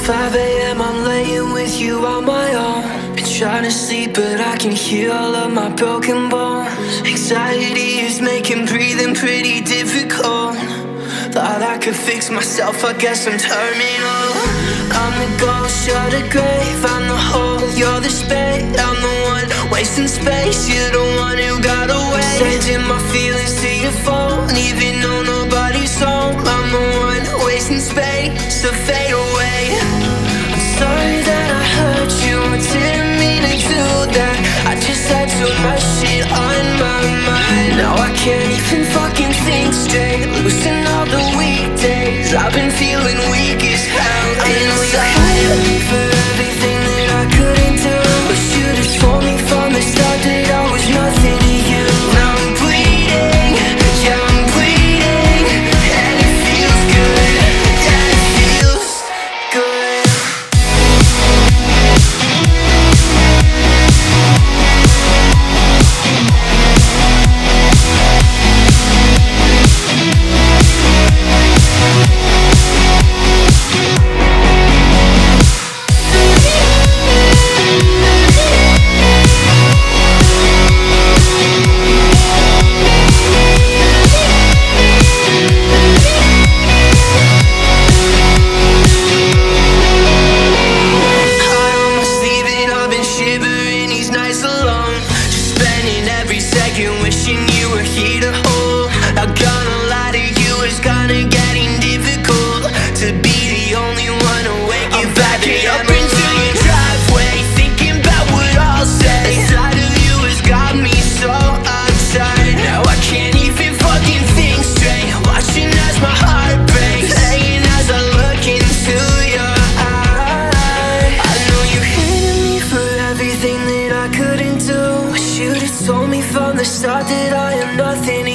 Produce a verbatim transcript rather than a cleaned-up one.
five a m I'm laying with you on my own. Been trying to sleep but I can hear all of my broken bones. Anxiety is making breathing pretty difficult. Thought I could fix myself, I guess I'm terminal. I'm the ghost, you're the grave, I'm the hole, you're the spade. I'm the one wasting space, you're the one who got away. Sending my feelings to your phone, even though nobody's home. I'm the one wasting space, so fade away. I'm sorry that I hurt you, I didn't mean to do that. I just had too much shit on my mind. Now I can't even fucking think straight, losing all the weekdays. I've been feeling weak as hell. I know you're hiding me for everything that I couldn't do, but should've told me from the start that I was nothing to you. Now I'm bleeding, yeah I'm bleeding, and it feels good, yeah it feels good. Wishing you were here to hold. Not gonna lie to you, it's kinda getting difficult to be the only one awake. You're backing up into your driveway, thinking about what I'll say. The sight of you has got me so uptight. Now I can't even fucking think straight, watching as my heart breaks, playing as I look into your eyes. I know you hated me for everything that I couldn't do. Should've told me from the start that I am nothing